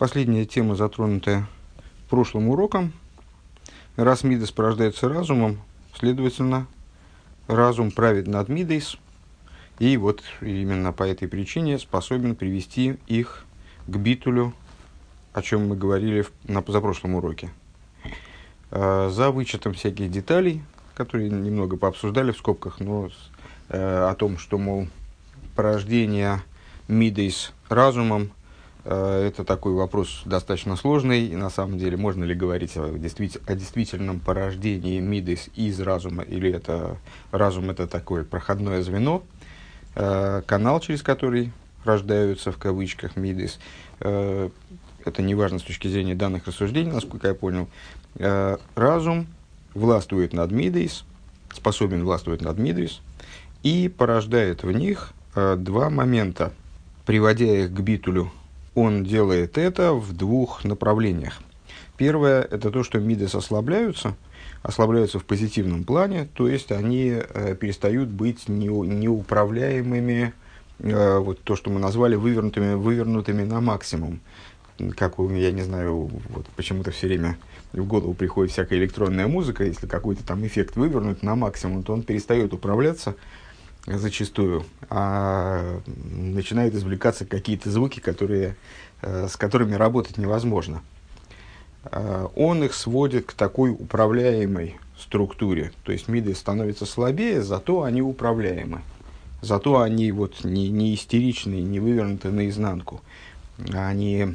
Последняя тема, затронутая прошлым уроком. Раз мидас порождается разумом, следовательно, разум правит над мидейс, и вот именно по этой причине способен привести их к битулю, о чем мы говорили на позапрошлом уроке. За вычетом всяких деталей, которые немного пообсуждали в скобках, но о том, что, мол, порождение мидейс разумом, это такой вопрос достаточно сложный, и на самом деле можно ли говорить о действительном порождении мидейс из разума, или это разум это такое проходное звено, канал, через который рождаются в кавычках мидейс. Это не важно с точки зрения данных рассуждений, насколько я понял. Разум властвует над мидейс, способен властвовать над мидейс, и порождает в них два момента, приводя их к битулю. Он делает это в двух направлениях. Первое – это то, что мидейс ослабляются в позитивном плане, то есть они перестают быть неуправляемыми, вот то, что мы назвали вывернутыми на максимум. Как я не знаю, вот почему-то все время в голову приходит всякая электронная музыка, если какой-то там эффект вывернут на максимум, то он перестает управляться зачастую, а начинают извлекаться какие-то звуки, с которыми работать невозможно. Он их сводит к такой управляемой структуре, то есть мидейс становятся слабее, зато они управляемы, зато они вот не истеричные, не вывернуты наизнанку, они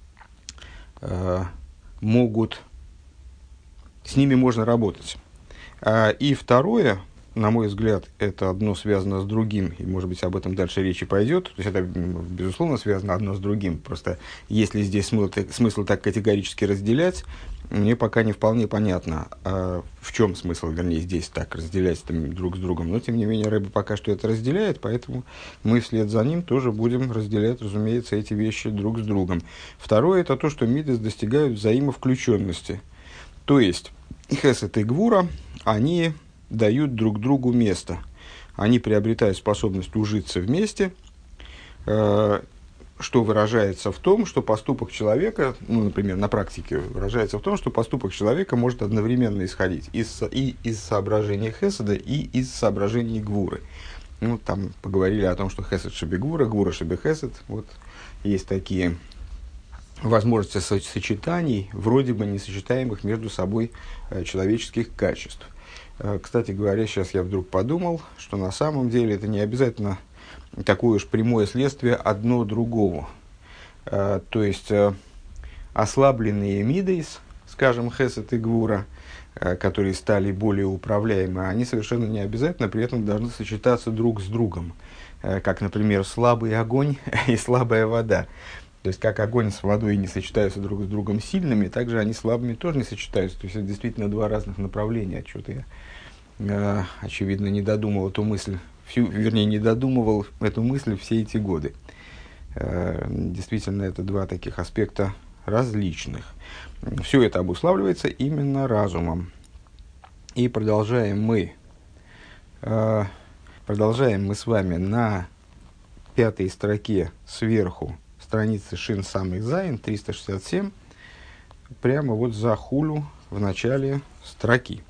могут, с ними можно работать. И второе, на мой взгляд, это одно связано с другим, и, может быть, об этом дальше речи пойдет. То есть, это, безусловно, связано одно с другим. Просто, если здесь смысл так категорически разделять, мне пока не вполне понятно, в чем смысл, вернее, здесь так разделять друг с другом. Но, тем не менее, Рэбе пока что это разделяет, поэтому мы вслед за ним тоже будем разделять, разумеется, эти вещи друг с другом. Второе, это то, что мидейс достигают взаимовключенности. То есть, хесед и гвура, они дают друг другу место. Они приобретают способность ужиться вместе, что выражается в том, что поступок человека, например, на практике выражается в том, что поступок человека может одновременно исходить и из соображения хеседа, и из соображений гвуры. Там поговорили о том, что хесед шебе гвура, гвура шебе хесед. Вот есть такие возможности сочетаний, вроде бы несочетаемых между собой человеческих качеств. Кстати говоря, сейчас я вдруг подумал, что на самом деле это не обязательно такое уж прямое следствие одно другого. То есть, ослабленные мидейс, скажем, хесед и гвура, которые стали более управляемы, они совершенно не обязательно при этом должны сочетаться друг с другом. Как, например, слабый огонь и слабая вода. То есть, как огонь с водой не сочетаются друг с другом сильными, так же они слабыми тоже не сочетаются. То есть, это действительно два разных направления. Что-то я, очевидно, не додумал эту мысль, не додумывал эту мысль все эти годы. Действительно, это два таких аспекта различных. Все это обуславливается именно разумом. И продолжаем мы с вами на 5-й строке сверху страницы Шин Самых Зайн, 367, прямо вот за хулю в начале строки.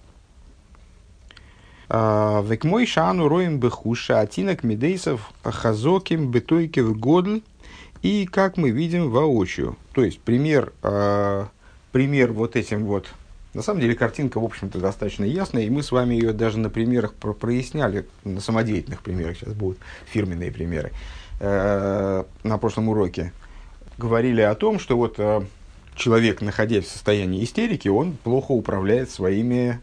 Век мой шану роем бехуша атинок мидейсов хазоким бетойкев годль. И как мы видим воочию. То есть пример вот этим вот. На самом деле картинка, в общем-то, достаточно ясная, и мы с вами ее даже на примерах проясняли, на самодеятельных примерах, сейчас будут фирменные примеры. На прошлом уроке говорили о том, что вот человек, находясь в состоянии истерики, он плохо управляет своими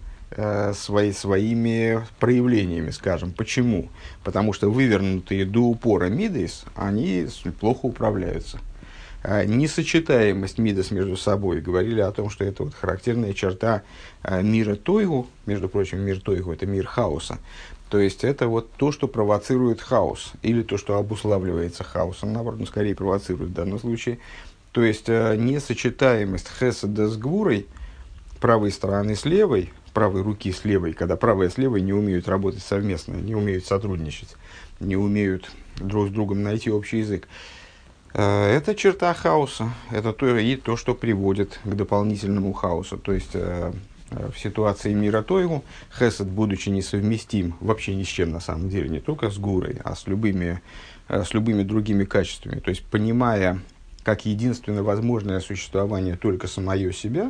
проявлениями, скажем. Почему? Потому что вывернутые до упора мидейс, они плохо управляются. Несочетаемость мидейс между собой, говорили о том, что это вот характерная черта мира Тойгу. Между прочим, мир Тойгу – это мир хаоса. То есть, это вот то, что провоцирует хаос, или то, что обуславливается хаосом, наоборот, скорее провоцирует в данном случае. То есть, несочетаемость хеседа с гвурой, правой стороны с левой, правой руки с левой, когда правая с левой не умеют работать совместно, не умеют сотрудничать, не умеют друг с другом найти общий язык. Это черта хаоса, это то, что приводит к дополнительному хаосу. То есть в ситуации мира Тойгу хесед, будучи несовместим вообще ни с чем на самом деле, не только с гурой, а с любыми другими качествами. То есть понимая как единственно возможное существование только самое себя,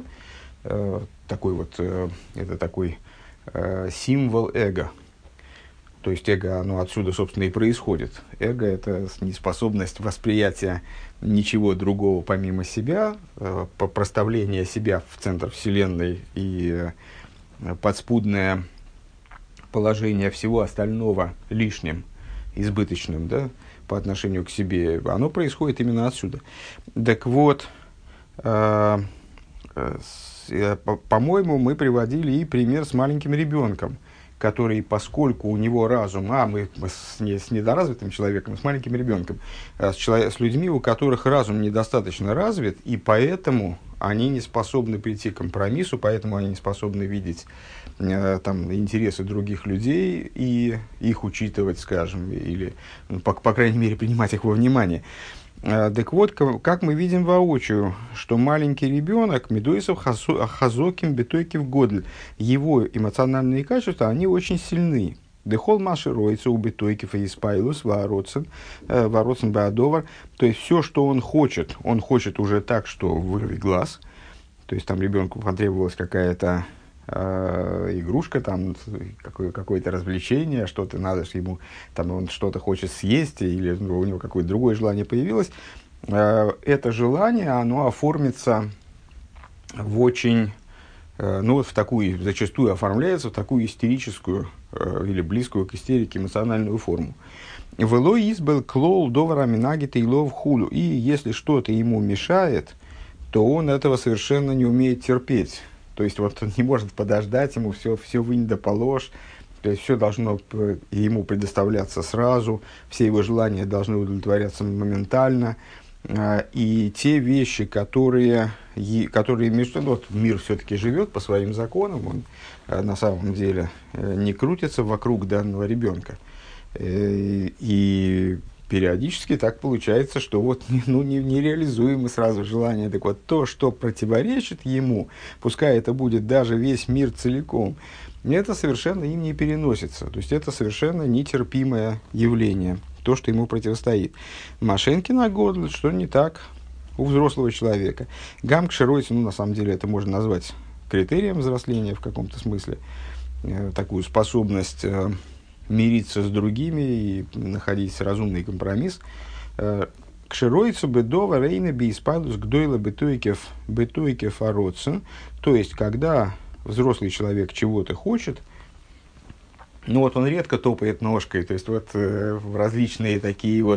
это такой символ эго. То есть эго, оно отсюда, собственно, и происходит. Эго – это неспособность восприятия ничего другого помимо себя, проставление себя в центр Вселенной и подспудное положение всего остального лишним, избыточным, да, по отношению к себе, оно происходит именно отсюда. Так вот, по-моему, мы приводили и пример с маленьким ребенком, который, поскольку у него разум, мы с недоразвитым человеком, с маленьким ребенком, с людьми, у которых разум недостаточно развит, и поэтому они не способны прийти к компромиссу, поэтому они не способны видеть интересы других людей и их учитывать, скажем, или, по крайней мере, принимать их во внимание. Так вот, как мы видим воочию, что маленький ребенок, медуисов хазоким бетойкив годль, его эмоциональные качества, они очень сильны. Дехол маши роется у бетойкив и испайлус вороцен беадовар. То есть, все, что он хочет уже так, что вырви глаз. То есть, там ребенку потребовалась какая-то игрушка, там какое-то развлечение, что-то надо ему, там он что-то хочет съесть, или у него какое-то другое желание появилось, это желание, оно оформится в очень, в такую, зачастую оформляется в такую истерическую или близкую к истерике эмоциональную форму. Вело избел клоу довара минагит и лов худу. И если что-то ему мешает, то он этого совершенно не умеет терпеть. То есть, он не может подождать, ему все вынь да положь. То есть, все должно ему предоставляться сразу, все его желания должны удовлетворяться моментально. И те вещи, которые мир все-таки живет по своим законам, он на самом деле не крутится вокруг данного ребенка. И периодически так получается, что нереализуемы сразу желания. Так вот, то, что противоречит ему, пускай это будет даже весь мир целиком, это совершенно им не переносится. То есть, это совершенно нетерпимое явление, то, что ему противостоит. Машенькина годль, что не так у взрослого человека. Гам кширойцы, на самом деле, это можно назвать критерием взросления в каком-то смысле. Такую способность мириться с другими и находить разумный компромисс. Кширойцу бедова рейна бииспадус гдойла бетуикев ароцен. То есть, когда взрослый человек чего-то хочет, он редко топает ножкой. То есть, в различные такие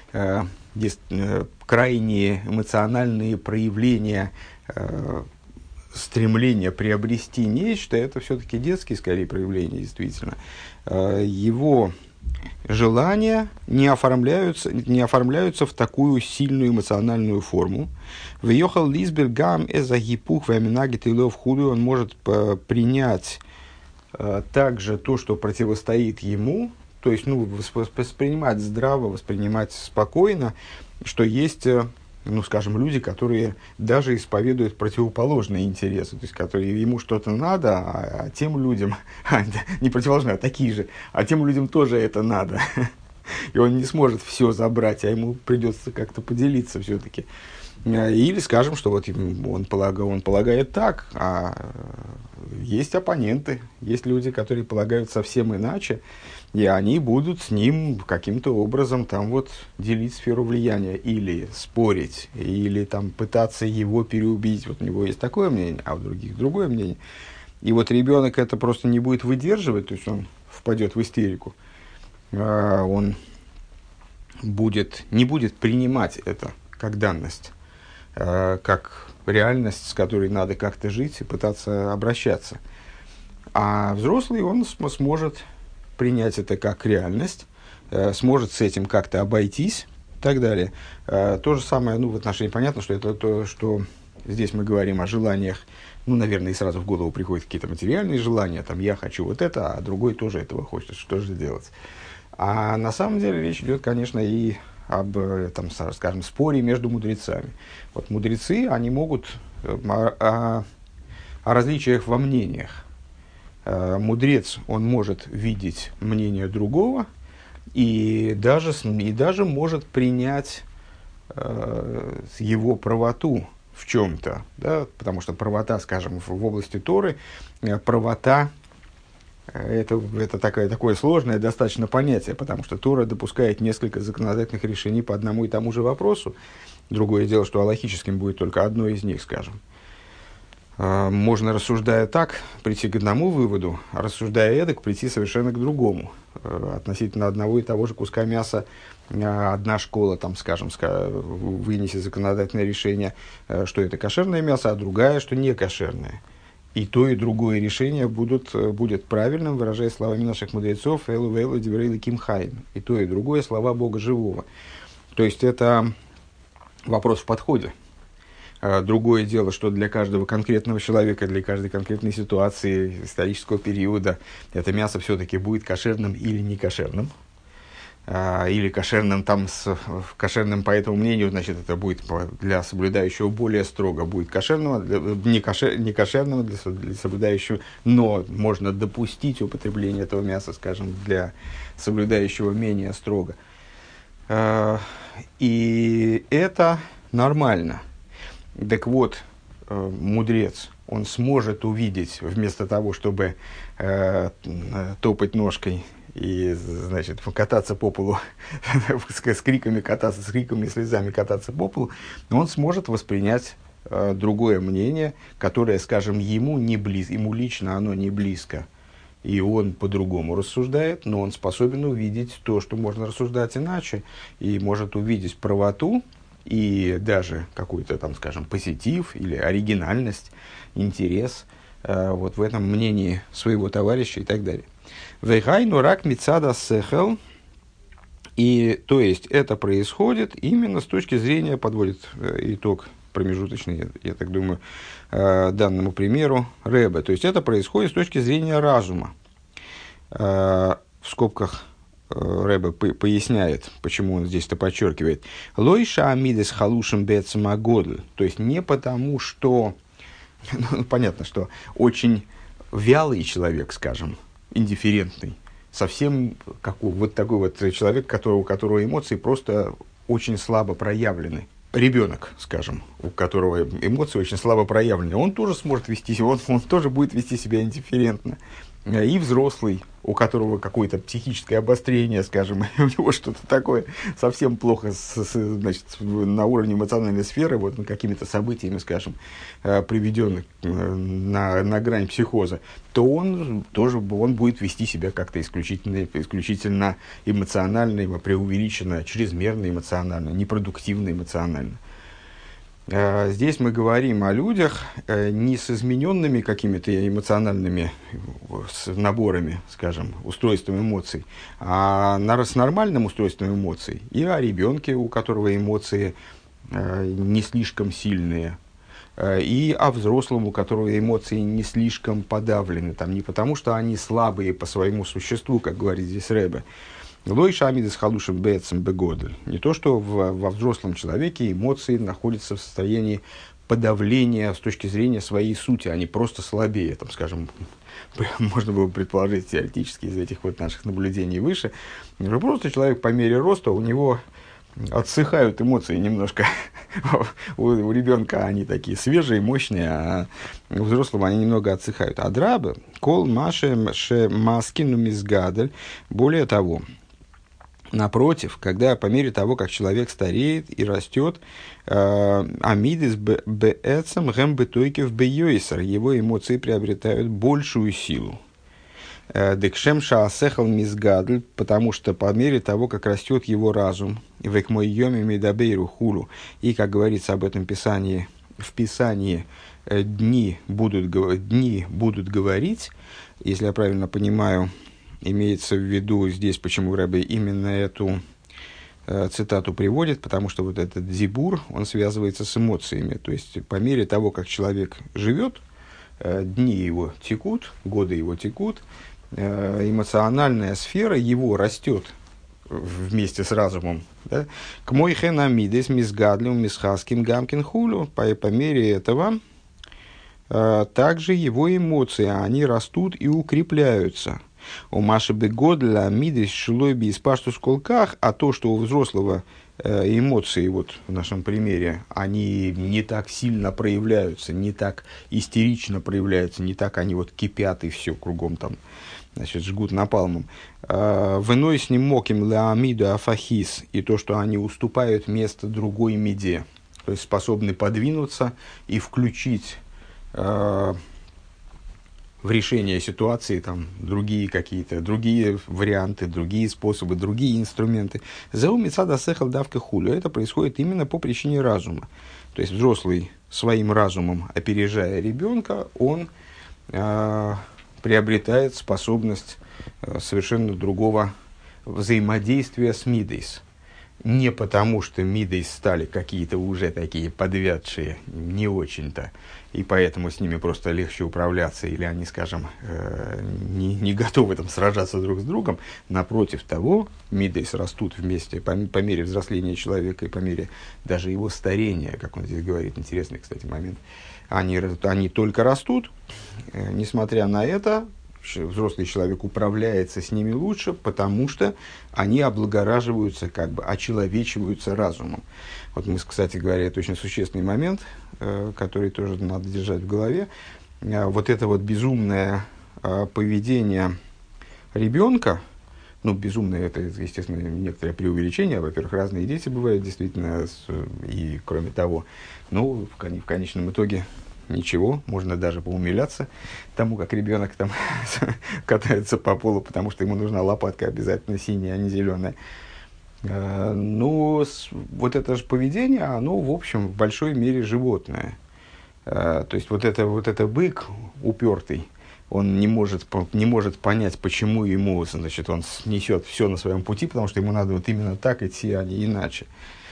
крайние эмоциональные проявления стремление приобрести нечто, это все-таки детские, скорее, проявления, действительно. Его желания не оформляются в такую сильную эмоциональную форму. Въехал Лисбергам эза гипух ваминагит и лов худу, он может принять также то, что противостоит ему, то есть воспринимать здраво, воспринимать спокойно, что есть, люди, которые даже исповедуют противоположные интересы, то есть, которые ему что-то надо, а тем людям, не противоположные, а такие же, а тем людям тоже это надо. И он не сможет все забрать, а ему придется как-то поделиться все-таки. Или скажем, что он полагает так, а есть оппоненты, есть люди, которые полагают совсем иначе, и они будут с ним каким-то образом делить сферу влияния, или спорить, или пытаться его переубедить. У него есть такое мнение, а у других другое мнение. И ребенок это просто не будет выдерживать, то есть он впадет в истерику, он не будет принимать это как данность, как реальность, с которой надо как-то жить и пытаться обращаться. А взрослый, он сможет принять это как реальность, сможет с этим как-то обойтись и так далее. То же самое, в отношении, понятно, что это то, что здесь мы говорим о желаниях, наверное, и сразу в голову приходят какие-то материальные желания, я хочу вот это, а другой тоже этого хочет, что же делать? А на самом деле речь идет, конечно, и скажем, споре между мудрецами. Вот мудрецы, они могут о различиях во мнениях. Мудрец, он может видеть мнение другого и даже может принять его правоту в чем-то, да, потому что правота, скажем, в области Торы, правота это такое сложное достаточно понятие, потому что Тора допускает несколько законодательных решений по одному и тому же вопросу. Другое дело, что алахическим будет только одно из них, скажем. Можно, рассуждая так, прийти к одному выводу, а рассуждая эдак, прийти совершенно к другому. Относительно одного и того же куска мяса одна школа, там, скажем, вынесет законодательное решение, что это кошерное мясо, а другая, что не кошерное. И то, и другое решение будет правильным, выражая словами наших мудрецов «Элу вэлу диврей ликим хайм». И то, и другое слова Бога живого. То есть, это вопрос в подходе. Другое дело, что для каждого конкретного человека, для каждой конкретной ситуации, исторического периода, это мясо все-таки будет кошерным или не кошерным. Или кошерным, кошерным по этому мнению, значит, это будет для соблюдающего более строго, будет кошерного, не кошерного для соблюдающего, но можно допустить употребление этого мяса, скажем, для соблюдающего менее строго. И это нормально. Так вот, мудрец, он сможет увидеть, вместо того, чтобы топать ножкой и, значит, кататься по полу, с криками кататься, с криками и слезами кататься по полу, он сможет воспринять другое мнение, которое, скажем, ему лично оно не близко. И он по-другому рассуждает, но он способен увидеть то, что можно рассуждать иначе, и может увидеть правоту, и даже какой-то, там, скажем, позитив или оригинальность, интерес вот в этом мнении своего товарища и так далее. Вейхайну рак мицада сехел, и то есть это происходит именно с точки зрения, подводит итог промежуточный, я так думаю, данному примеру Ребе. То есть это происходит с точки зрения разума. В скобках Ребе поясняет, почему он здесь это подчеркивает. Лойша амидес халушем бецамагодль. То есть не потому, что... понятно, что очень вялый человек, скажем, индифферентный, совсем вот такой вот человек, у которого эмоции просто очень слабо проявлены. Ребенок, скажем, у которого эмоции очень слабо проявлены, он тоже сможет он тоже будет вести себя индифферентно. И взрослый, у которого какое-то психическое обострение, скажем, у него что-то такое совсем плохо значит, на уровне эмоциональной сферы, вот, какими-то событиями, скажем, приведенных на грань психоза, то он будет вести себя как-то исключительно эмоционально, преувеличенно, чрезмерно эмоционально, непродуктивно эмоционально. Здесь мы говорим о людях не с измененными какими-то эмоциональными наборами, скажем, устройством эмоций, а с нормальным устройством эмоций. И о ребенке, у которого эмоции не слишком сильные, и о взрослом, у которого эмоции не слишком подавлены. Там, не потому, что они слабые по своему существу, как говорит здесь Ребе. Лойша амидес халушем бецем бегодль. Не то, что во взрослом человеке эмоции находятся в состоянии подавления с точки зрения своей сути, они просто слабее, там, скажем, можно было предположить теоретически из этих вот наших наблюдений выше, что просто человек по мере роста, у него отсыхают эмоции немножко. У ребенка они такие свежие, мощные, а у взрослого они немного отсыхают. А драбы, кол маше маскину мизгадель, более того, напротив, когда по мере того, как человек стареет и растет, амидис бээцам гэмбэтойкев бейойсер, его эмоции приобретают большую силу. Декшем шаасехал мизгадль, потому что по мере того, как растет его разум, век мой йоми медабейру хулу, и, как говорится об этом в Писании, дни будут говорить, если я правильно понимаю, имеется в виду здесь, почему Ребе именно эту цитату приводит, потому что вот этот зибур, он связывается с эмоциями. То есть, по мере того, как человек живет, дни его текут, годы его текут, эмоциональная сфера его растет вместе с разумом. Да? К мой хенамидес мисгадлю мисхаским гамкин хулю. По мере этого также его эмоции, они растут и укрепляются. У Маши Бегодля мидес шлой би испашту сколках, а то, что у взрослого эмоции, вот в нашем примере, они не так сильно проявляются, не так истерично проявляются, не так они вот кипят и все кругом там, значит, жгут напалмом. В иной с ним моким леамиду афахис, и то, что они уступают место другой меде, то есть способны подвинуться и включить в решение ситуации там, другие какие-то, другие варианты, другие способы, другие инструменты. Заумицада сехал давка хулю. Это происходит именно по причине разума. То есть взрослый своим разумом, опережая ребенка, он приобретает способность совершенно другого взаимодействия с мидейс. Не потому, что мидейс стали какие-то уже такие подвядшие, не очень-то, и поэтому с ними просто легче управляться, или они, скажем, не готовы там сражаться друг с другом. Напротив того, мидейс растут вместе по мере взросления человека и по мере даже его старения, как он здесь говорит, интересный, кстати, момент. Они только растут, несмотря на это, взрослый человек управляется с ними лучше, потому что они облагораживаются, как бы очеловечиваются разумом. Вот мы, кстати говоря, это очень существенный момент, который тоже надо держать в голове. Вот это вот безумное поведение ребенка, ну, безумное, это, естественно, некоторое преувеличение. Во-первых, разные дети бывают, действительно, и кроме того, ну, в конечном итоге ничего, можно даже поумиляться тому, как ребенок там катается по полу, потому что ему нужна лопатка обязательно синяя, а не зеленая. Но вот это же поведение, оно, в общем, в большой мере животное. То есть вот это бык упертый, он не может понять, почему ему, значит, он снесет все на своем пути, потому что ему надо вот именно так идти, а не иначе.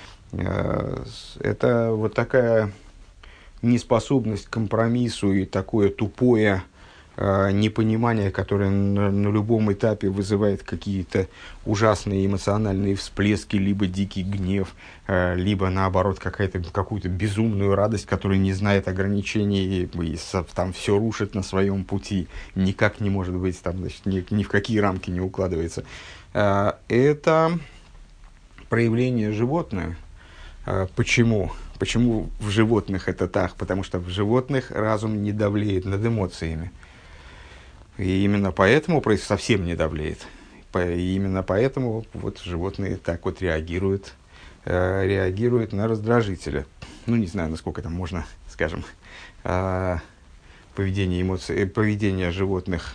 Это вот такая неспособность к компромиссу и такое тупое непонимание, которое на любом этапе вызывает какие-то ужасные эмоциональные всплески, либо дикий гнев, либо наоборот какую-то безумную радость, которая не знает ограничений и там все рушит на своем пути, никак не может быть, там, значит, ни в какие рамки не укладывается. Это проявление животное. Почему? Почему в животных это так? Потому что в животных разум не давлеет над эмоциями. И именно поэтому совсем не давлеет. И именно поэтому вот животные так вот реагируют на раздражителя. Ну, не знаю, насколько там можно, скажем, поведение животных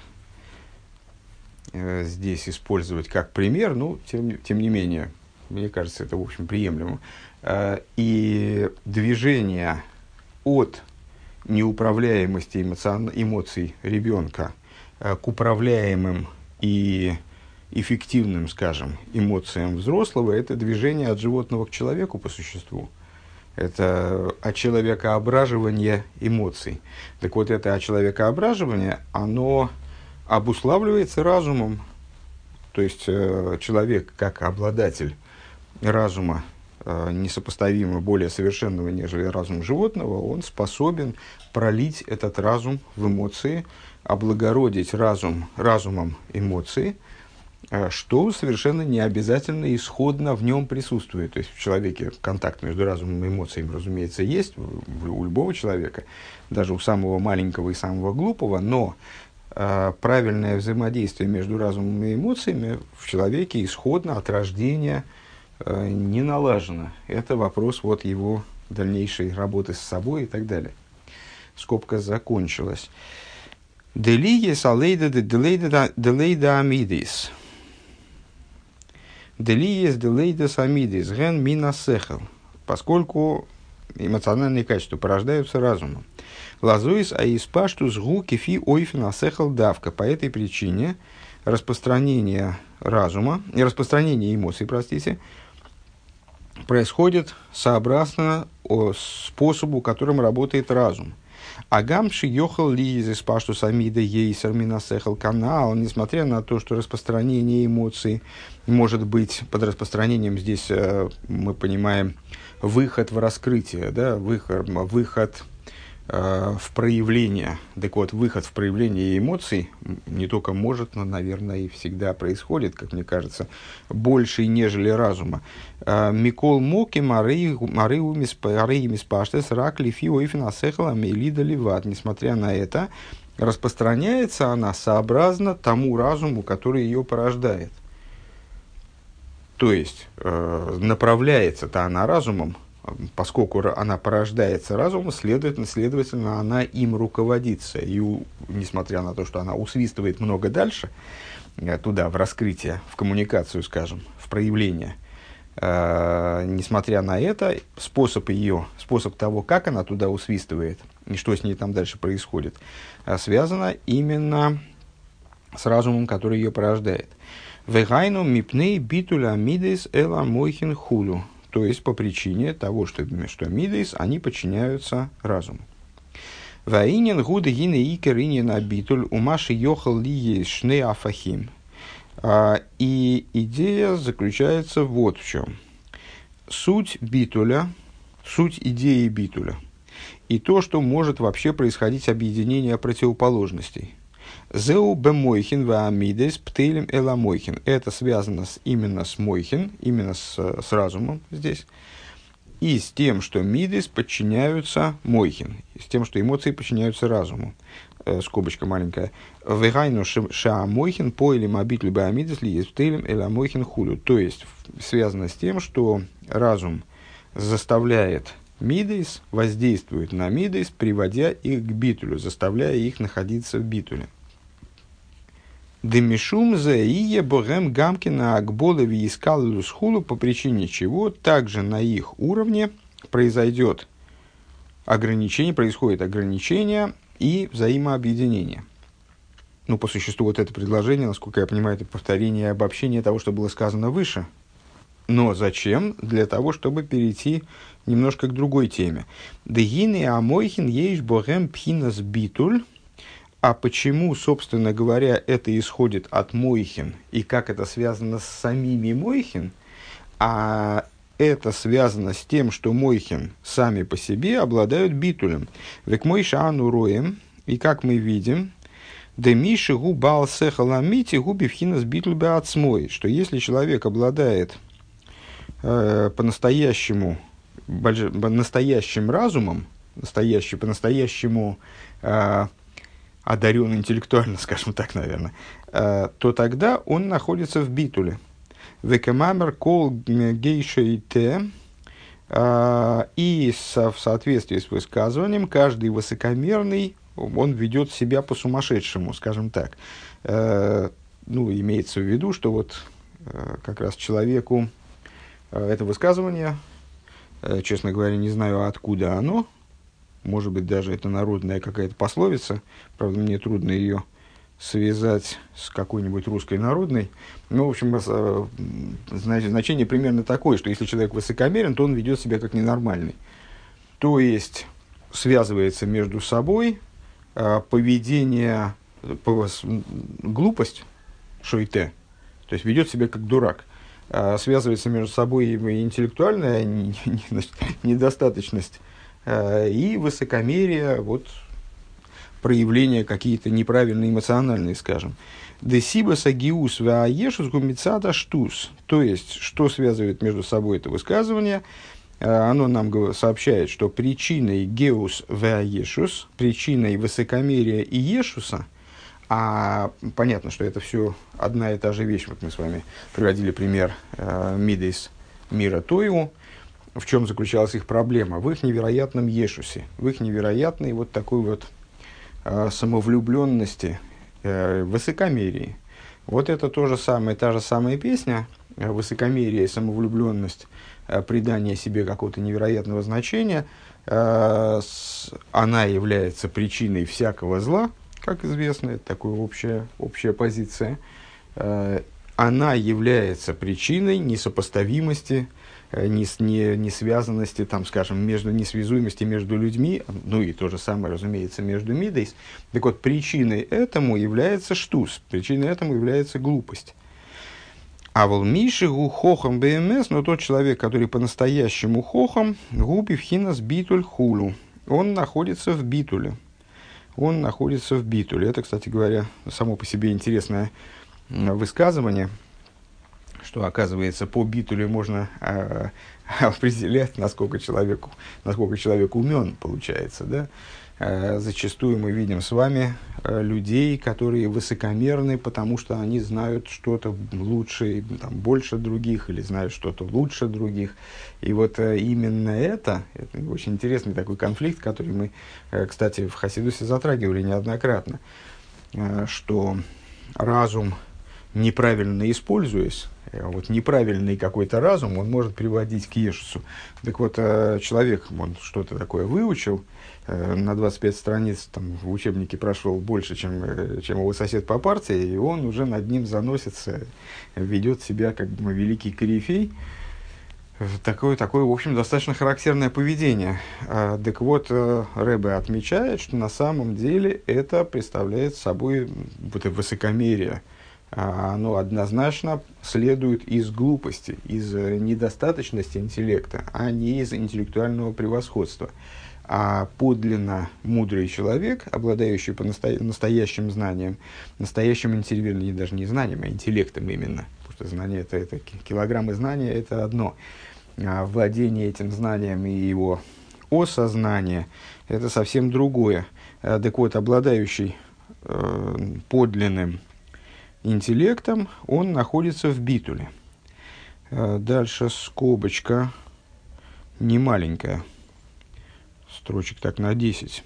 здесь использовать как пример, но тем не менее, мне кажется, это, в общем, приемлемо. И движение от неуправляемости эмоций ребенка к управляемым и эффективным, скажем, эмоциям взрослого, это движение от животного к человеку по существу. Это очеловекоображивание эмоций. Так вот, это очеловекоображивание, оно обуславливается разумом. То есть, человек, как обладатель разума, несопоставимо более совершенного, нежели разум животного, он способен пролить этот разум в эмоции, облагородить разумом эмоции, что совершенно не обязательно исходно в нем присутствует. То есть в человеке контакт между разумом и эмоциями, разумеется, есть у любого человека, даже у самого маленького и самого глупого, но правильное взаимодействие между разумом и эмоциями в человеке исходно от рождения не налажено. Это вопрос вот его дальнейшей работы с собой и так далее. Скобка закончилась. Делиес алейда делейда амидис. Делиес делейда амидис. Ген мина сехал. Поскольку эмоциональные качества порождаются разумом. Лазуис аиспаштус гу кефи ойфен асехал давка. По этой причине распространение эмоций, происходит сообразно способу, которым работает разум. Агамши йохал ли из пашту самида ейсер минасехал канал, несмотря на то, что распространение эмоций может быть под распространением, здесь мы понимаем выход в раскрытие, да, выход в проявление. Так вот, выход в проявление эмоций не только может, но, наверное, и всегда происходит, как мне кажется, больше, нежели разума. Микол моки марыу миспаштес ракли фиоифина сехала мейлида ливат. Несмотря на это, распространяется она сообразно тому разуму, который ее порождает. То есть, направляется-то она разумом, поскольку она порождается разумом, следовательно, она им руководится. И, несмотря на то, что она усвистывает много дальше, туда, в раскрытие, в коммуникацию, скажем, в проявление, несмотря на это, способ того, как она туда усвистывает, и что с ней там дальше происходит, связано именно с разумом, который ее порождает. «Вегайну мипней битуля мидес эла мойхин хулю». То есть, по причине того, что мидейс, они подчиняются разуму. «Ваинен гуды гине икер инен абитуль умаши йохал ли есть шне афахим». И идея заключается вот в чем. Суть идеи битуля и то, что может вообще происходить объединение противоположностей. Зеу бемойхин ваамидес птейлем эламойхин. Это связано именно с мойхин, именно с разумом здесь. И с тем, что мидес подчиняются мойхин. И с тем, что эмоции подчиняются разуму. Скобочка маленькая. Вегайну ша мойхин поэлем абитлю баамидес ли есть птейлем эламойхин хулю. То есть, связано с тем, что разум заставляет мидес, воздействует на мидес, приводя их к битулю, заставляя их находиться в битуле. Демишум заие богем гамкина акболеви искал лусхулу, по причине чего также на их уровне происходит ограничение и взаимообъединение. Ну, по существу вот это предложение, насколько я понимаю, это повторение и обобщение того, что было сказано выше. Но зачем? Для того, чтобы перейти немножко к другой теме. Дегины амойхин ейш богем пхинас битуль. А почему, собственно говоря, это исходит от мойхин, и как это связано с самими мойхин? А это связано с тем, что мойхин сами по себе обладают битулем. Век мойша ануроем, и как мы видим, демиши губал сехаламити губи пхинас битуль беацмой, что если человек обладает по-настоящему настоящим разумом, по-настоящему одарен интеллектуально, скажем так, наверное, то тогда он находится в битуле. Векамамер кол гейша и те, и в соответствии с высказыванием, каждый высокомерный, он ведет себя по-сумасшедшему, скажем так. Ну, имеется в виду, что вот как раз человеку это высказывание, честно говоря, не знаю, откуда оно. Может быть, даже это народная какая-то пословица. Правда, мне трудно ее связать с какой-нибудь русской народной. Ну, в общем, значение примерно такое, что если человек высокомерен, то он ведет себя как ненормальный. То есть, связывается между собой поведение, глупость, шойте, то есть ведет себя как дурак. Связывается между собой интеллектуальная недостаточность и высокомерие, вот, проявления какие-то неправильные, эмоциональные, скажем. Десибаса гиус ваешус гумицада штус. То есть, что связывает между собой это высказывание? Оно нам сообщает, что причиной геус ваешус, причиной высокомерия и ешуса, а понятно, что это все одна и та же вещь. Вот мы с вами приводили пример Мидейс мира Тойу. В чем заключалась их проблема? В их невероятном ешусе, в их невероятной вот такой вот самовлюбленности, высокомерии. Вот это то же самое, та же самая песня, высокомерие и самовлюбленность, придание себе какого-то невероятного значения, она является причиной всякого зла, как известно, это такая общая позиция. Она является причиной несопоставимости несвязанности, там, скажем, несвязуемости между людьми, ну и то же самое, разумеется, между мидейс. Так вот, причиной этому является штус, причиной этому является глупость. А вол мишигу хохам БМС, но тот человек, который по-настоящему хохам, гупи вхинас битуль хулу, он находится в битуле. Он находится в битуле. Это, кстати говоря, само по себе интересное высказывание, что, оказывается, по битуле можно определять, насколько человек умен, получается, да? Зачастую мы видим с вами людей, которые высокомерны, потому что они знают что-то лучше, там, больше других, или знают что-то лучше других. И вот именно это очень интересный такой конфликт, который мы, кстати, в Хасидусе затрагивали неоднократно, что разум, неправильно используясь, вот неправильный какой-то разум, он может приводить к ешусу. Так вот, человек, он что-то такое выучил, на 25 страниц там, в учебнике прошел больше, чем его сосед по партии, и он уже над ним заносится, ведет себя как великий корифей. Такое, в общем, достаточно характерное поведение. Так вот, Ребе отмечает, что на самом деле это представляет собой вот высокомерие. Оно однозначно следует из глупости, из недостаточности интеллекта, а не из интеллектуального превосходства. А подлинно мудрый человек, обладающий настоящим знанием, настоящим интеллектом, даже не знанием, а интеллектом именно, потому что знание это килограммы знания, это одно, а владение этим знанием и его осознание это совсем другое. Так вот, обладающий подлинным интеллектом, он находится в битуле. Дальше скобочка немаленькая, строчек так на 10.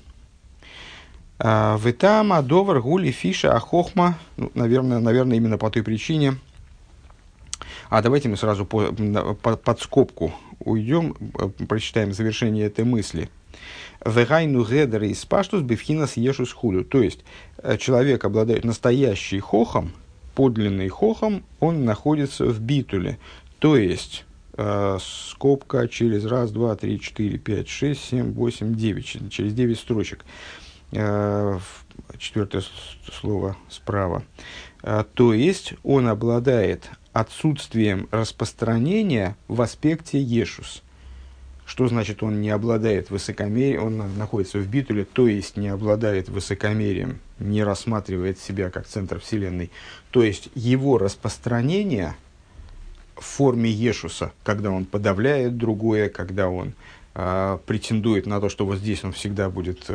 Витама довар гули фиша ахохма, наверное, именно по той причине. Давайте мы сразу под скобку уйдем, прочитаем завершение этой мысли. Вегайну гедер из паштус бифхинас ешус хулю. То есть, человек обладает настоящий хохом, подлинный хохом, он находится в битуле. То есть, скобка через 1, 2, 3, 4, 5, 6, 7, 8, 9. Через 9 строчек. Четвертое слово справа. То есть, он обладает отсутствием распространения в аспекте ешус. Что значит, он не обладает высокомерием, он находится в битуле, то есть не обладает высокомерием, не рассматривает себя как центр вселенной. То есть его распространение в форме ешуса, когда он подавляет другое, когда он претендует на то, что вот здесь он всегда будет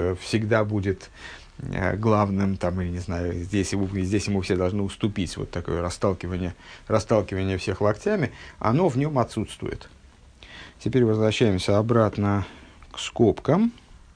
главным, там, или не знаю, здесь ему все должны уступить, вот такое расталкивание всех локтями, оно в нем отсутствует. Теперь возвращаемся обратно к скобкам.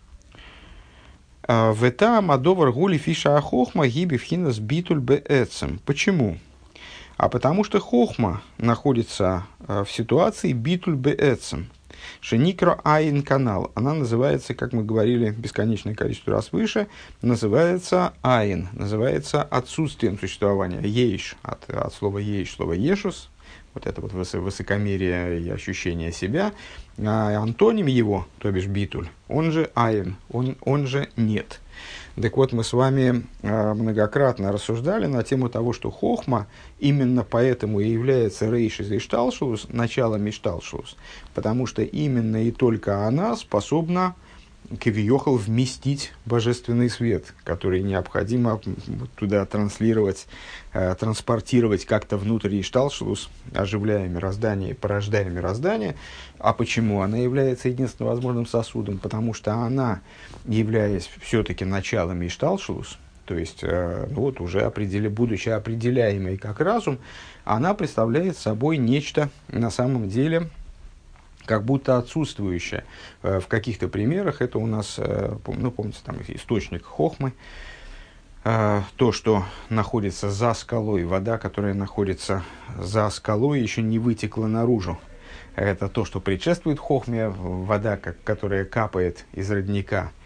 Вета мадовар гули фиша ахохма гиби вхинас битуль беэцем. Почему? Потому что хохма находится в ситуации битуль беэцем. Шеникро айн канал. Она называется, как мы говорили бесконечное количество раз выше, называется айн, называется отсутствием существования. Ейш, от слова ейш, слово ешус. Вот это вот высокомерие и ощущение себя. А антоним его, то бишь битуль, он же айн, он же нет. Так вот, мы с вами многократно рассуждали на тему того, что хохма именно поэтому и является рейш из ишталшус, началом ишталшус, потому что именно и только она способна кивиохал вместить божественный свет, который необходимо туда транслировать, транспортировать как-то внутрь ишталшус, оживляя мироздание, порождая мироздание. А почему? Она является единственным возможным сосудом, потому что она, являясь все-таки началом ишталшус, то есть вот уже будучи определяемой как разум, она представляет собой нечто на самом деле как будто отсутствующее. В каких-то примерах это у нас, помните, там источник хохмы, то, что находится за скалой, вода, которая находится за скалой, еще не вытекла наружу. Это то, что предшествует хохме, вода, которая капает из родника,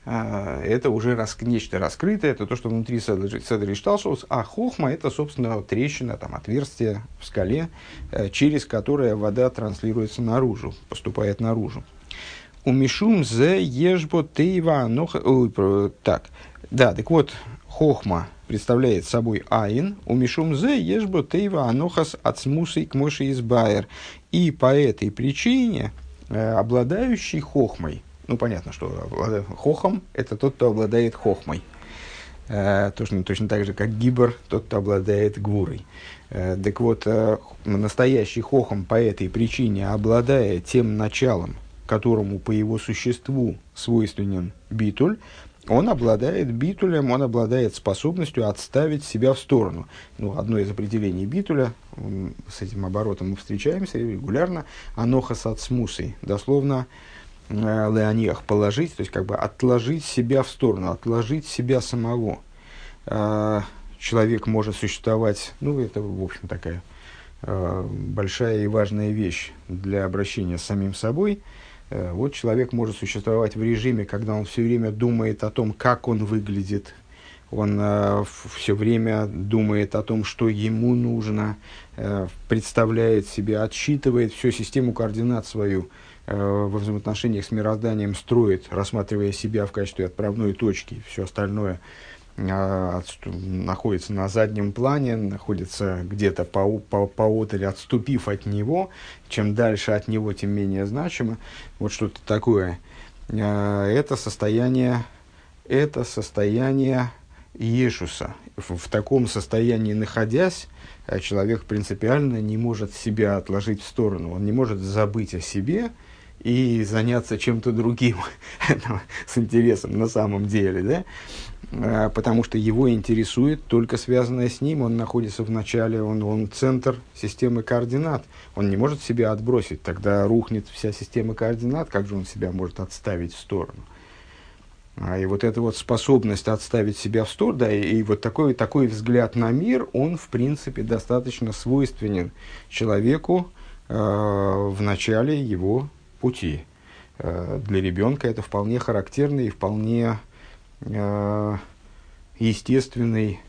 это уже нечто раскрытое, это то, что внутри седер ишталшус, а хохма – это, собственно, трещина, там, отверстие в скале, через которое вода транслируется наружу, поступает наружу. У мишум зе ешбо тейва аноха... Так, да, так вот, хохма представляет собой айн, у мишум зе ешбо тейва анохас ацмусей к моши избайер. И по этой причине обладающий хохмой, ну, понятно, что хохом – это тот, кто обладает хохмой. Точно так же, как гибор – тот, кто обладает гвурой. Так вот, настоящий хохом по этой причине, обладая тем началом, которому по его существу свойственен битуль, он обладает битулем, он обладает способностью отставить себя в сторону. Ну, одно из определений битуля, с этим оборотом мы встречаемся регулярно, анохас ацмусой, дословно леониях, положить, то есть как бы отложить себя в сторону, отложить себя самого. Человек может существовать, ну, это, в общем, такая большая и важная вещь для обращения с самим собой. Вот человек может существовать в режиме, когда он все время думает о том, как он выглядит, он все время думает о том, что ему нужно, представляет себе, отсчитывает всю систему координат свою, во взаимоотношениях с мирозданием строит, рассматривая себя в качестве отправной точки, все остальное находится на заднем плане, находится где-то поодаль, отступив от него. Чем дальше от него, тем менее значимо. Вот что-то такое. Это состояние Иешуса. В таком состоянии находясь, человек принципиально не может себя отложить в сторону. Он не может забыть о себе и заняться чем-то другим с интересом на самом деле, да? Потому что его интересует только связанное с ним, он находится в начале, он центр системы координат, он не может себя отбросить, тогда рухнет вся система координат, как же он себя может отставить в сторону? И вот эта вот способность отставить себя в сторону, да, и вот такой взгляд на мир, он, в принципе, достаточно свойственен человеку в начале его пути. Для ребенка это вполне характерный и вполне естественный,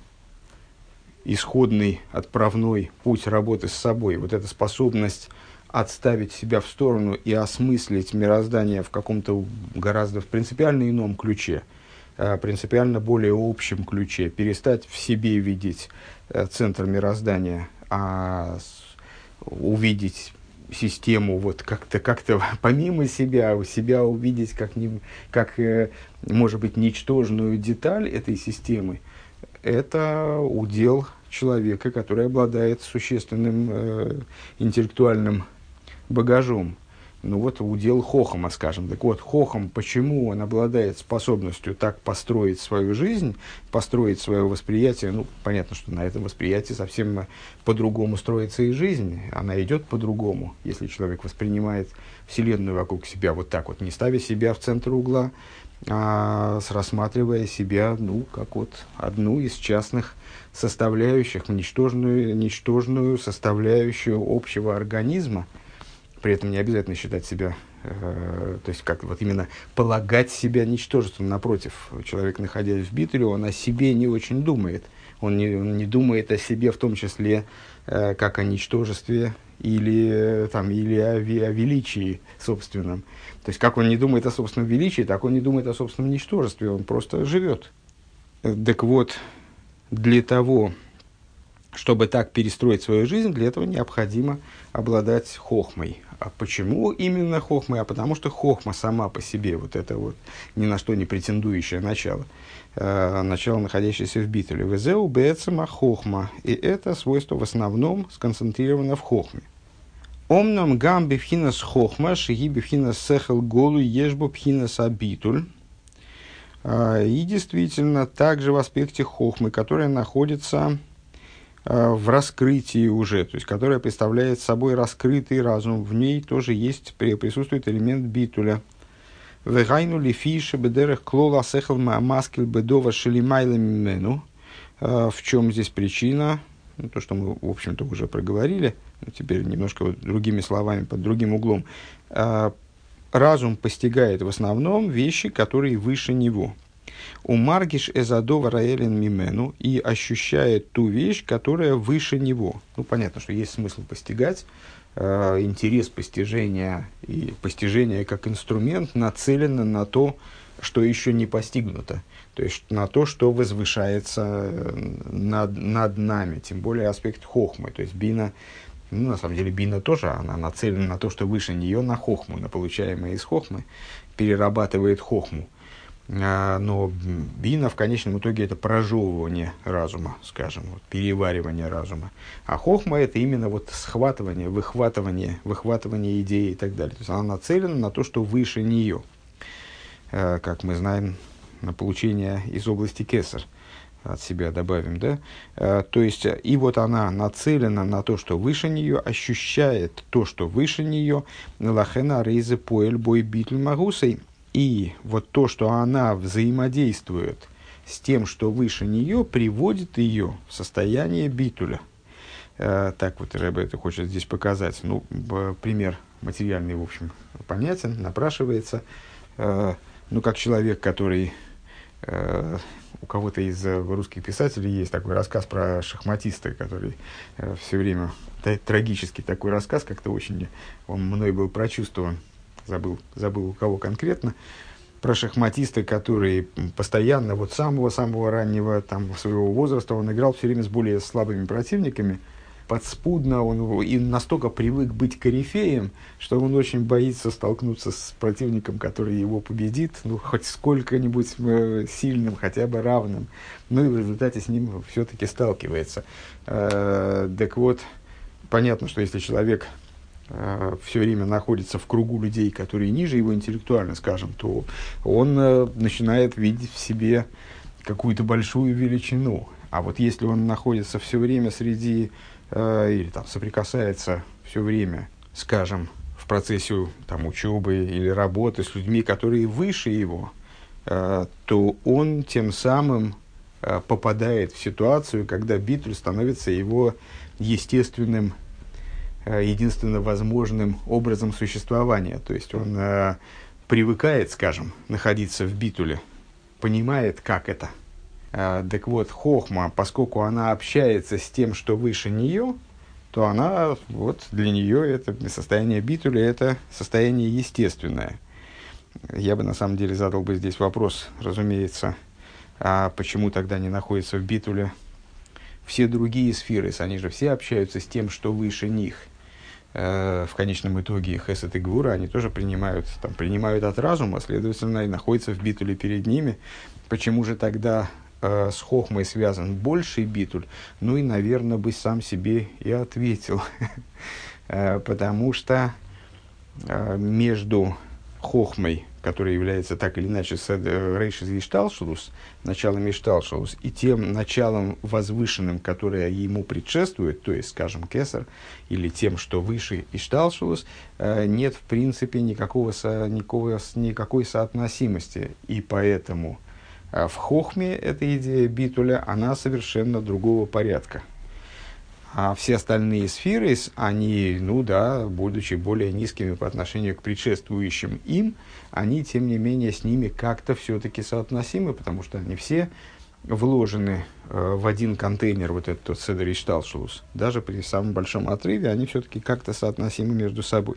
исходный, отправной путь работы с собой. Вот эта способность отставить себя в сторону и осмыслить мироздание в каком-то гораздо в принципиально ином ключе, принципиально более общем ключе, перестать в себе видеть центр мироздания, а увидеть систему вот как-то помимо себя, у себя увидеть как может быть, ничтожную деталь этой системы, это удел человека, который обладает существенным интеллектуальным багажом. Ну вот удел хохома, скажем. Так вот, хохом, почему он обладает способностью так построить свою жизнь, построить свое восприятие? Ну, понятно, что на этом восприятии совсем по-другому строится и жизнь. Она идет по-другому, если человек воспринимает Вселенную вокруг себя вот так вот, не ставя себя в центр угла, а рассматривая себя, ну, как вот одну из частных составляющих, ничтожную составляющую общего организма. При этом не обязательно считать себя, то есть как вот именно полагать себя ничтожеством. Напротив, человек, находясь в битуле, он о себе не очень думает. Он не думает о себе в том числе как о ничтожестве или о величии собственном. То есть как он не думает о собственном величии, так он не думает о собственном ничтожестве. Он просто живет. Так вот, для того, чтобы так перестроить свою жизнь, для этого необходимо обладать хохмой. А почему именно хохмой? А потому что хохма сама по себе, вот это вот ни на что не претендующее начало, начало, находящееся в битуле. Везеу бецема хохма. И это свойство в основном сконцентрировано в хохме. Омнам гам бифхинас хохма, шиги бифхинас сехел голу ешбу бифхинас абитуль. И действительно, также в аспекте хохмы, которая находится в раскрытии уже, то есть которая представляет собой раскрытый разум, в ней тоже присутствует элемент битуля. В чем здесь причина? То, что мы, в общем-то, уже проговорили, но теперь немножко другими словами, под другим углом. разум постигает в основном вещи, которые выше него. У маргиш эзадова раэлен мимену, и ощущает ту вещь, которая выше него. Ну, понятно, что есть смысл постигать. Интерес постижения и постижение как инструмент нацелено на то, что еще не постигнуто. То есть на то, что возвышается над нами. Тем более аспект хохмы. То есть бина, ну, на самом деле бина тоже, она нацелена на то, что выше нее, на хохму, на получаемое из хохмы, перерабатывает хохму. Но бина в конечном итоге это прожевывание разума, скажем, вот, переваривание разума. А хохма это именно вот схватывание, выхватывание идеи и так далее. То есть она нацелена на то, что выше нее. Как мы знаем, на получение из области кесар. От себя добавим, да? То есть, и вот она нацелена на то, что выше нее, ощущает то, что выше нее. Лахена рейзе поэль бой битль магусей. И вот то, что она взаимодействует с тем, что выше нее, приводит ее в состояние битуля. Так вот Ребе это хочет здесь показать. Ну, пример материальный, в общем, понятен, напрашивается. Ну, как человек, который... У кого-то из русских писателей есть такой рассказ про шахматиста, который все время... Трагический такой рассказ, как-то очень... Он мной был прочувствован. Забыл у кого конкретно, про шахматиста, который постоянно, вот самого-самого раннего там, своего возраста, он играл все время с более слабыми противниками, подспудно, он и настолько привык быть корифеем, что он очень боится столкнуться с противником, который его победит, ну, хоть сколько-нибудь сильным, хотя бы равным, ну, и в результате с ним все-таки сталкивается. Так вот, понятно, что если человек все время находится в кругу людей, которые ниже его интеллектуально, скажем, то он начинает видеть в себе какую-то большую величину. А вот если он находится все время среди, или там соприкасается все время, скажем, в процессе там, учебы или работы с людьми, которые выше его, то он тем самым попадает в ситуацию, когда битуль становится его естественным, единственно возможным образом существования. То есть он привыкает, скажем, находиться в битуле, понимает, как это. Так вот, хохма, поскольку она общается с тем, что выше нее, то она, вот для нее это состояние битуля, это состояние естественное. Я бы на самом деле задал бы здесь вопрос, разумеется, а почему тогда не находятся в битуле все другие сферы, они же все общаются с тем, что выше них. В конечном итоге хесед и гвура, они тоже принимают от разума, следовательно, и находятся в битуле перед ними. Почему же тогда с хохмой связан больший битуль? Ну и, наверное, бы сам себе и ответил. Потому что между хохмой, которая является так или иначе рейшис ишталшелус, началом ишталшелус, и тем началом возвышенным, которое ему предшествует, то есть, скажем, кесар, или тем, что выше ишталшелус, нет в принципе никакой соотносимости. И поэтому в хохме эта идея битуля, она совершенно другого порядка. А все остальные сферы, они, ну да, будучи более низкими по отношению к предшествующим им, они, тем не менее, с ними как-то все-таки соотносимы, потому что они все вложены в один контейнер, вот этот седер ишталшелус. Даже при самом большом отрыве они все-таки как-то соотносимы между собой.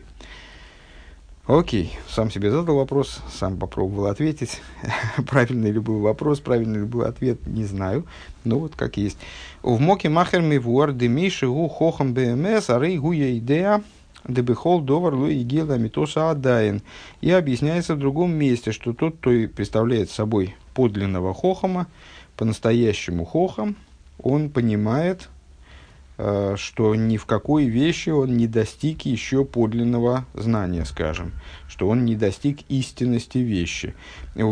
Окей, сам себе задал вопрос, сам попробовал ответить. Правильный ли был вопрос, правильный ли был ответ, не знаю. Но вот как есть. В моке махер мивуар демиши гу хохам бмс, а рей гуя идея дебихол довар лу игела митоса адаин. И объясняется в другом месте, что тот, кто представляет собой подлинного хохама, по-настоящему хохам, он понимает, что ни в какой вещи он не достиг еще подлинного знания, скажем, что он не достиг истинности вещи. И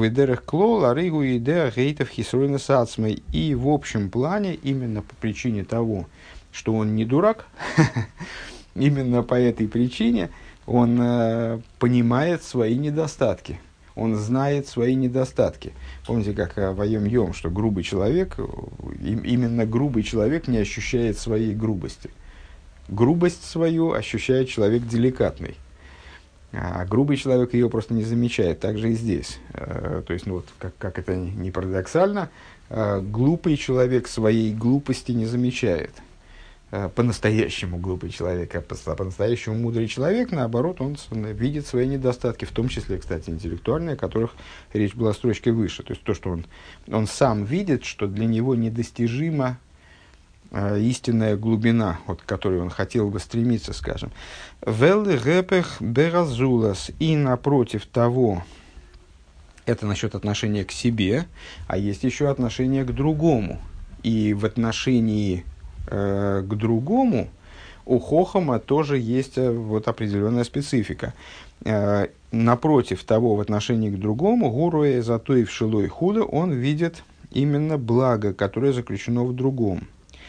в общем плане, именно по причине того, что он не дурак, именно по этой причине он понимает свои недостатки. Он знает свои недостатки. Помните, как в Айом-Йом, что грубый человек, именно грубый человек не ощущает своей грубости. Грубость свою ощущает человек деликатный. А грубый человек ее просто не замечает. Так же и здесь. То есть, ну, вот, как это ни парадоксально, глупый человек своей глупости не замечает. По-настоящему глупый человек, а по-настоящему мудрый человек, наоборот, он видит свои недостатки, в том числе, кстати, интеллектуальные, о которых речь была строчкой выше. То есть, то, что он сам видит, что для него недостижима истинная глубина, вот, к которой он хотел бы стремиться, скажем. «Велли гэпэх беразулас». И напротив того, это насчет отношения к себе, а есть еще отношение к другому. И в отношении к другому у хохома тоже есть вот определенная специфика. Напротив того, в отношении к другому, гуруэ затой в шилой худо, он видит именно благо, которое заключено в другом.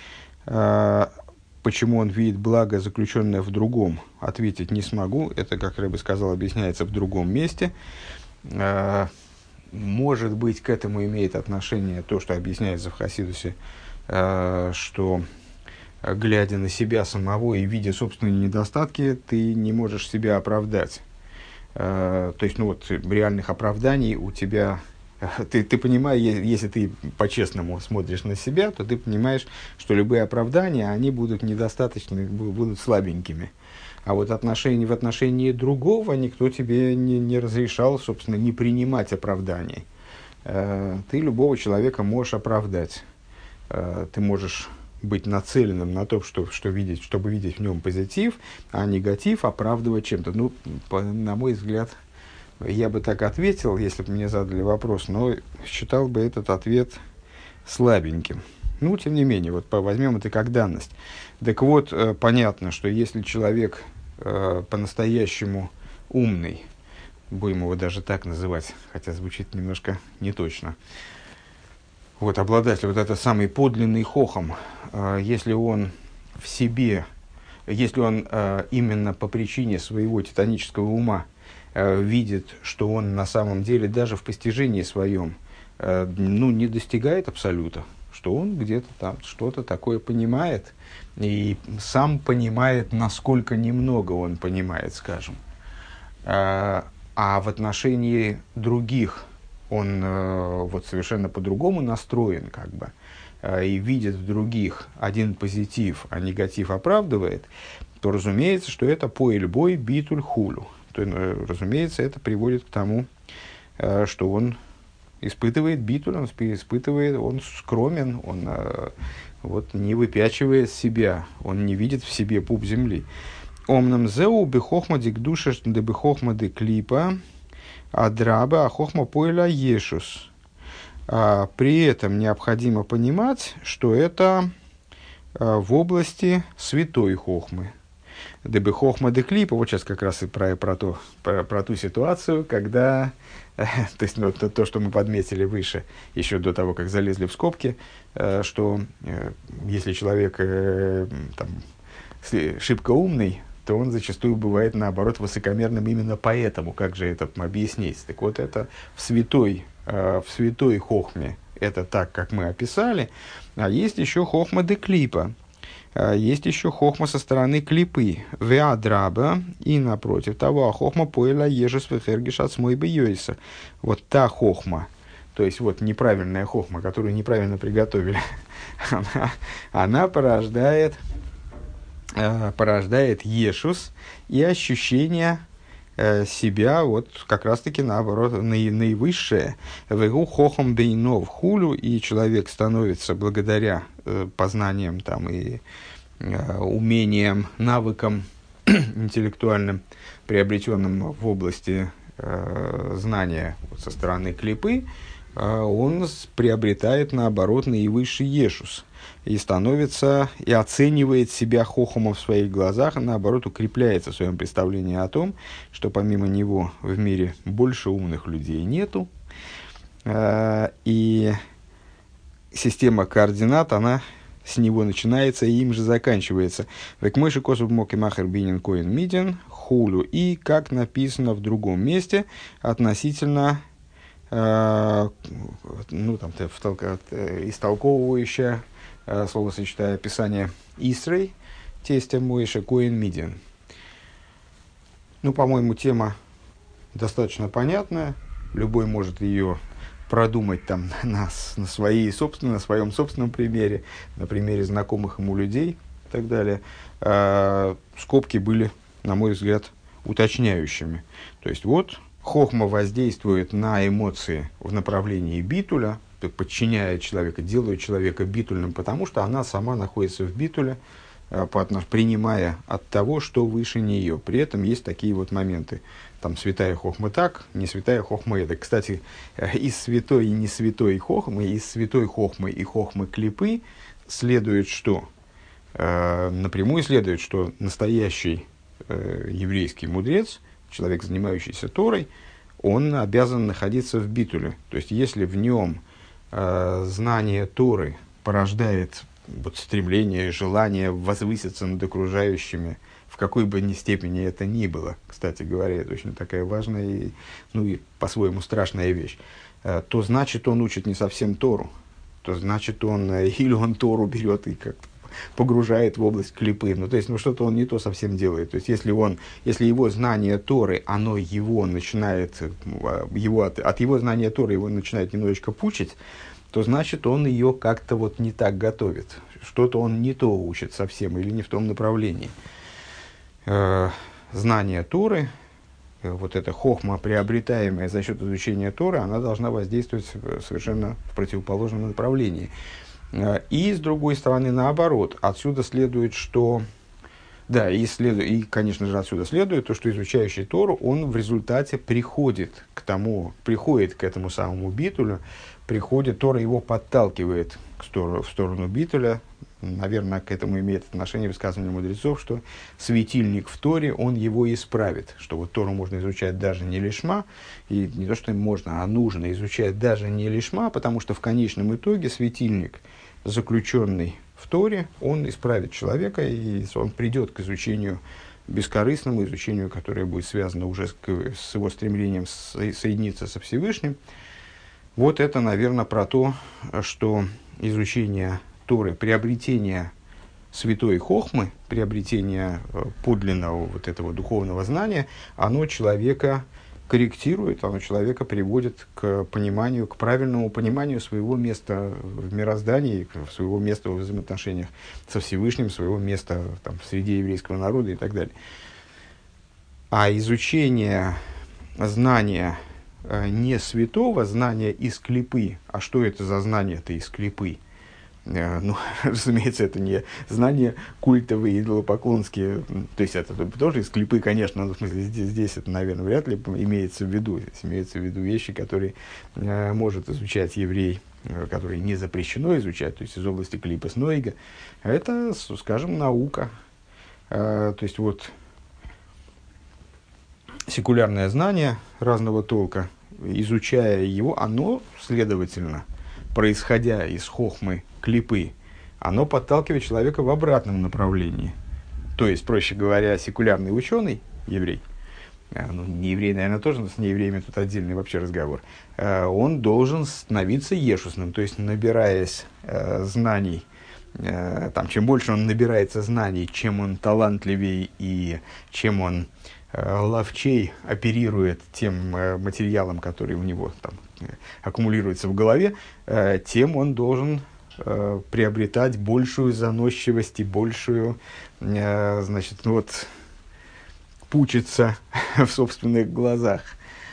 Почему он видит благо, заключенное в другом, ответить не смогу. Это, как Рэбе сказал, объясняется в другом месте. Может быть, к этому имеет отношение то, что объясняется в Хасидусе, что, глядя на себя самого и видя собственные недостатки, ты не можешь себя оправдать. То есть, ну вот, реальных оправданий у тебя... Ты понимаешь, если ты по-честному смотришь на себя, то ты понимаешь, что любые оправдания, они будут недостаточны, будут слабенькими. А вот в отношении другого никто тебе не разрешал, собственно, не принимать оправданий. Ты любого человека можешь оправдать. Ты можешь быть нацеленным на то, чтобы видеть в нем позитив, а негатив оправдывать чем-то. Ну, на мой взгляд, я бы так ответил, если бы мне задали вопрос, но считал бы этот ответ слабеньким. Ну, тем не менее, вот возьмем это как данность. Так вот, понятно, что если человек по-настоящему умный, будем его даже так называть, хотя звучит немножко неточно, вот обладатель, вот это самый подлинный хохом, если он в себе, если он именно по причине своего титанического ума видит, что он на самом деле даже в постижении своем не достигает абсолюта, что он где-то там что-то такое понимает, и сам понимает, насколько немного он понимает, скажем. А в отношении других он вот совершенно по-другому настроен, как бы, и видит в других один позитив, а негатив оправдывает, то разумеется, что это поэльбой битуль хулю. То, разумеется, это приводит к тому, что он испытывает битуль, он скромен, он вот, не выпячивает себя, он не видит в себе пуп земли. Омнам зеу бехохма дикдуша де бехохма де клипа адраба ахохма поэля ешус. При этом необходимо понимать, что это в области святой хохмы. Дебы хохма де клипа, вот сейчас как раз и про ту ситуацию, когда, то есть ну, то, что мы подметили выше, еще до того, как залезли в скобки, что если человек там, шибко умный, то он зачастую бывает, наоборот, высокомерным именно поэтому. Как же это объяснить? Так вот, это в святой хохме, это так, как мы описали, а есть еще хохма де клипа. Есть еще хохма со стороны клипы, веадраба, и напротив того, хохма поэла ежес вехергиш от смой бьёйса. Вот та хохма, то есть вот неправильная хохма, которую неправильно приготовили, она порождает ешус и ощущение себя, вот как раз-таки наоборот, наивысшее, вегу хохом бейнов хулю, и человек становится благодаря познаниям там, и умениям, навыкам интеллектуальным, приобретенным в области знания вот, со стороны клипы, он приобретает, наоборот, наивысший ешус. И становится, и оценивает себя хохомом в своих глазах, и наоборот укрепляется в своем представлении о том, что помимо него в мире больше умных людей нету. И система координат, она с него начинается и им же заканчивается. Векмойши косов моки махер бинин коин миден хулю. И как написано в другом месте относительно истолковывающее словосочетание описание Исрей, тестя Моиша Коэн Мидиан. Ну, по-моему, тема достаточно понятная. Любой может ее продумать там на своем собственном примере, на примере знакомых ему людей и так далее. Скобки были, на мой взгляд, уточняющими. То есть, вот, хохма воздействует на эмоции в направлении битуля, подчиняя человека, делает человека битульным, потому что она сама находится в битуле, принимая от того, что выше нее. При этом есть такие вот моменты. Там святая хохма так, не святая хохма это. Кстати, из святой и не святой хохмы, из святой хохмы и хохмы клипы следует что? Напрямую следует, что настоящий еврейский мудрец, человек, занимающийся Торой, он обязан находиться в битуле. То есть, если в нем знание Торы порождает вот стремление, желание возвыситься над окружающими, в какой бы ни степени это ни было, кстати говоря, это очень такая важная и, ну, и по-своему страшная вещь, то значит, он учит не совсем Тору, то значит, или он Тору берет и как-то погружает в область клипы. Ну, то есть, что-то он не то совсем делает. То есть, если его знание Торы, оно его начинает, от его знания Торы его начинает немножечко пучить, то значит, он ее как-то вот не так готовит. Что-то он не то учит совсем или не в том направлении. Знание Торы, вот эта хохма, приобретаемая за счет изучения Торы, она должна воздействовать совершенно в противоположном направлении. И, с другой стороны, наоборот, отсюда следует, что... Да, и, конечно же, отсюда следует то, что изучающий Тору, он в результате приходит к этому самому битулю, Тора его подталкивает в сторону битуля. Наверное, к этому имеет отношение высказывание мудрецов, что светильник в Торе, он его исправит. Что вот Тору можно изучать даже не лишма, и не то, что можно, а нужно изучать даже не лишма, потому что в конечном итоге светильник, заключенный в Торе, он исправит человека, и он придет к изучению бескорыстному, изучению, которое будет связано уже с его стремлением соединиться со Всевышним. Вот это, наверное, про то, что изучение Торы, приобретение святой хохмы, приобретение подлинного вот этого духовного знания, оно человека корректирует, оно человека приводит к пониманию, к правильному пониманию своего места в мироздании, своего места в взаимоотношениях со Всевышним, своего места там, в среде еврейского народа и так далее. А изучение знания не святого, знания из клипы, а что это за знание-то из клипы? Ну, разумеется, это не знания культовые, идолопоклонские, то есть это тоже из клипы, конечно, но в смысле здесь это, наверное, вряд ли имеется в виду. Здесь имеются в виду вещи, которые может изучать еврей, которые не запрещено изучать, то есть из области клипас нойга. Это, скажем, наука. То есть вот секулярное знание разного толка, изучая его, оно, следовательно, происходя из хохмы клипы, оно подталкивает человека в обратном направлении. То есть, проще говоря, секулярный ученый, еврей, ну, не еврей, наверное, тоже, но с неевреями тут отдельный вообще разговор, он должен становиться ешусным, то есть, набираясь знаний, чем больше он набирается знаний, чем он талантливее и чем он ловчей оперирует тем материалом, который у него там аккумулируется в голове, тем он должен приобретать большую заносчивость и большую, пучиться в собственных глазах.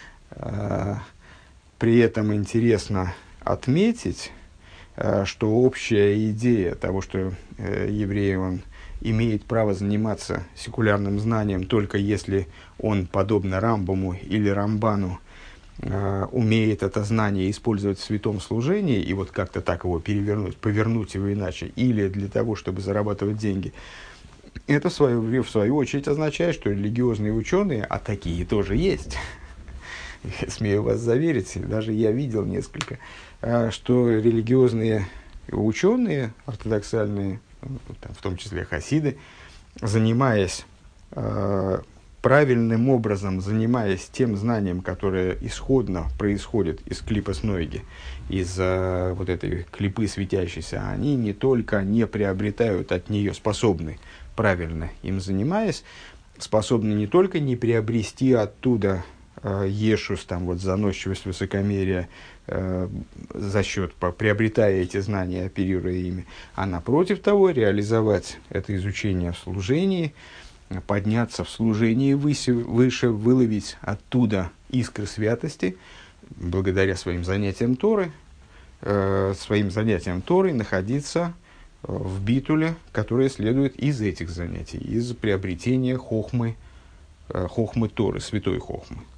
При этом интересно отметить, что общая идея того, что еврей, он имеет право заниматься секулярным знанием только если он, подобно Рамбаму или Рамбану, умеет это знание использовать в святом служении и вот как-то так его повернуть его иначе, или для того, чтобы зарабатывать деньги, это в свою очередь означает, что религиозные ученые, а такие тоже есть, смею вас заверить, даже я видел несколько, что религиозные ученые, ортодоксальные, в том числе хасиды, занимаясь правильным образом, занимаясь тем знанием, которое исходно происходит из клипас нойги, из вот этой клипы светящейся, они не только не приобретают от нее, способны, правильно им занимаясь, способны не только не приобрести оттуда ешус, там, вот, заносчивость, высокомерие, за счет, приобретая эти знания, оперируя ими, а напротив того, реализовать это изучение в служении, подняться в служении выше, выловить оттуда искры святости, благодаря своим занятиям Торы, находиться в битуле, которое следует из этих занятий, из приобретения хохмы Торы, святой хохмы.